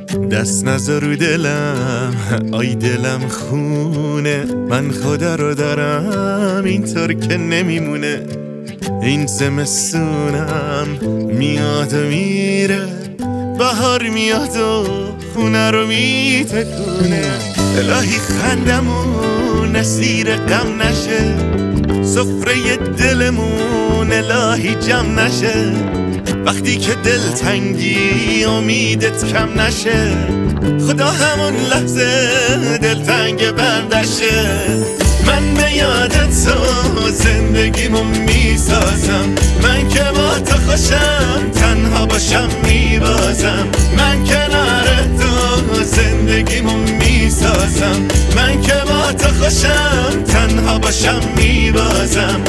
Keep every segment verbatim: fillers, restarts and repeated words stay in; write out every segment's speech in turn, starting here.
دست نذار رو دلم، آی دلم خونه، من خدا رو دارم اینطور که نمیمونه. این زمستونم میاد و میره، بهار میاد و خونه رو میتکونه. الهی خندمون اسیر غم نشه، سفره دلمون الهی جمع نشه. وقتی که دل تنگی امیدت کم نشه، خدا همون لحظه دل تنگ بندشه. من به یاد تو زندگیمو میسازم، من که با تو خوشم تنها باشم میبازم. من کنار تو زندگیمو میسازم، من که با تو خوشم تنها باشم میبازم.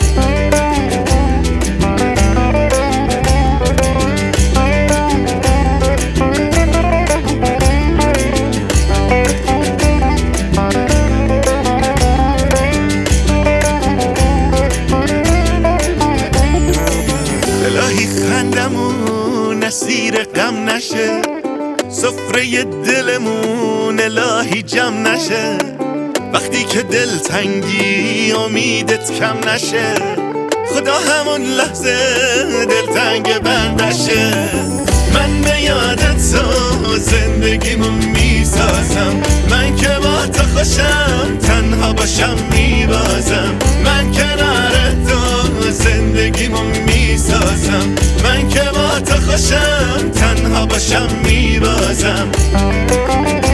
الهی خندمون اسیر غم نشه، سفره دلمون الهی جمع نشه. وقتی که دل تنگی امیدت کم نشه، خدا همون لحظه دل تنگ بندشه. من به یاد تو زندگیمو میسازم، من که با تو خوشم تنها باشم میبازم. من کنار تو زندگیمو میسازم، من که با تو خوشم تنها باشم میبازم.